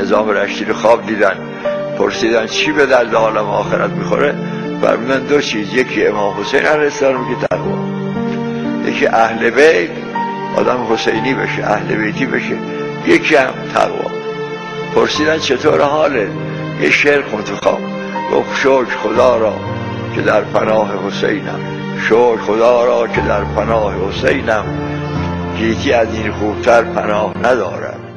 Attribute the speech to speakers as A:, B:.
A: نظام رشتی رو خواب دیدن، پرسیدن چی به درد عالم آخرت میخوره، فرمودن دو چیز، یکی امام حسین علیه السلام که تقوا، یکی اهل بیت، آدم حسینی بشه، اهل بیتی بشه، یکی هم تقوا. پرسیدن چطور حاله؟ یه شعر خوند تو خواب، گفت شکر خدا را که در پناه حسینم، شکر خدا را که در پناه حسینم، گیتی از این خوبتر پناه ندارم.